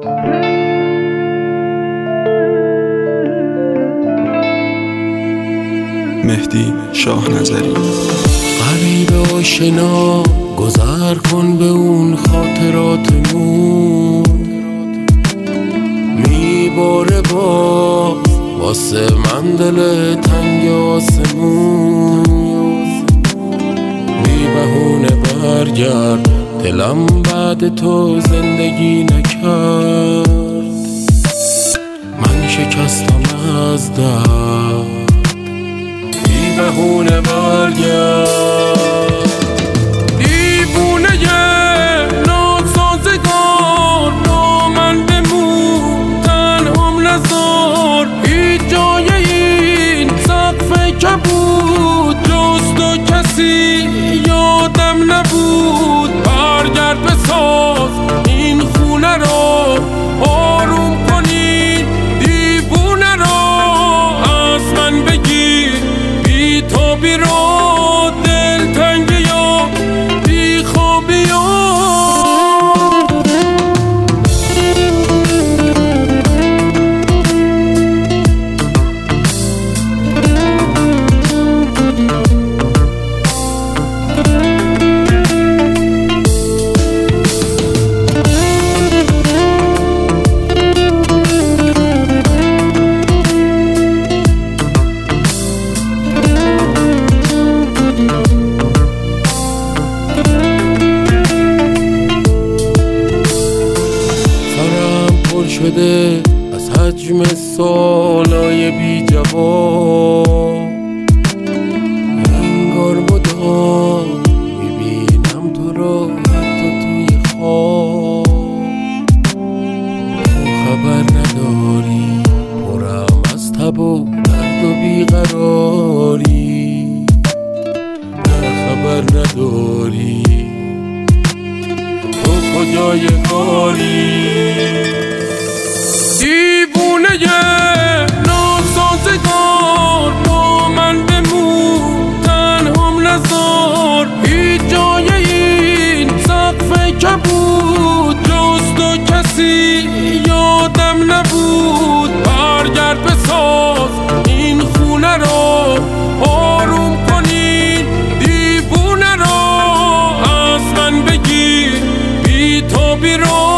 مهدی شاه نظری. غریب آشنا گذر کن به اون خاطراتمون، میباره با واسه من دل تنگ آسمون. بی بهونه برگرد، دلم بعد تو زندگی نکرد. من شکستم از درد، بی بهونه برگرد. دیوونه ناسازگار با من بمون، تنهام نذار هیچ جای این سقف کبود. جز تو کسی یادم نبود. برگرد بساز این خونه رو، آروم کنی دیوونه رو. از من بگیر بی تو بیرو، دل تنگی یا بی خوابی شده از حجم سالای بی جواب. انگار مدام میبینم تو رو حتی توی خواب. تو خبر نداری پرم از تب و درد و بیقراری. نه خبر نداری تو کجای کاری. دیوونه ناسازگار با من بمون، تنهام نذار هیچ جای این سقف کبود. جز تو کسی یادم نبود. برگرد بساز این خونه رو، آروم کنی دیوونه رو. از من بگیر بی تو بیرو،